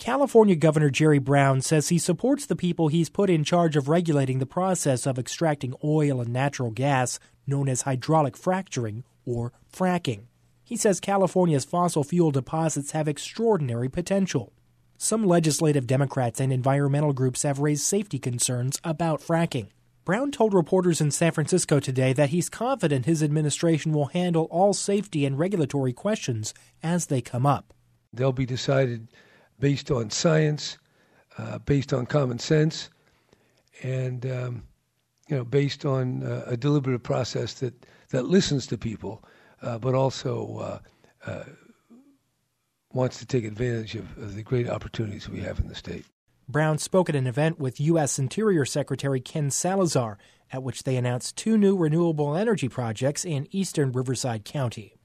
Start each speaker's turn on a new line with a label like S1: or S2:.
S1: California Governor Jerry Brown says he supports the people he's put in charge of regulating the process of extracting oil and natural gas, known as hydraulic fracturing or fracking. He says California's fossil fuel deposits have extraordinary potential. Some legislative Democrats and environmental groups have raised safety concerns about fracking. Brown told reporters in San Francisco today that he's confident his administration will handle all safety and regulatory questions as they come up.
S2: They'll be decided based on science, based on common sense, and based on a deliberative process that listens to people, but also wants to take advantage of the great opportunities we have in the state.
S1: Brown spoke at an event with U.S. Interior Secretary Ken Salazar, at which they announced 2 new renewable energy projects in eastern Riverside County.